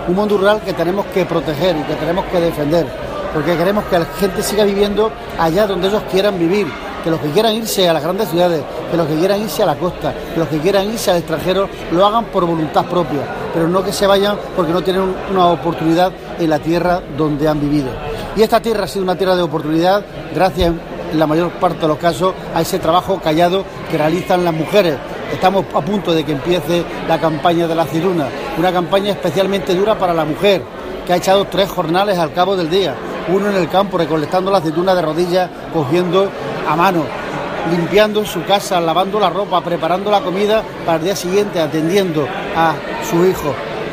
un mundo rural que tenemos que proteger y que tenemos que defender, porque queremos que la gente siga viviendo allá donde ellos quieran vivir, que los que quieran irse a las grandes ciudades, que los que quieran irse a la costa, que los que quieran irse al extranjero lo hagan por voluntad propia, pero no que se vayan porque no tienen una oportunidad en la tierra donde han vivido. Y esta tierra ha sido una tierra de oportunidad gracias, en la mayor parte de los casos, a ese trabajo callado que realizan las mujeres. Estamos a punto de que empiece la campaña de la aceituna, una campaña especialmente dura para la mujer, que ha echado 3 jornales al cabo del día, uno en el campo recolectando la aceituna de rodillas, cogiendo a mano, limpiando su casa, lavando la ropa, preparando la comida para el día siguiente, atendiendo a su hijo.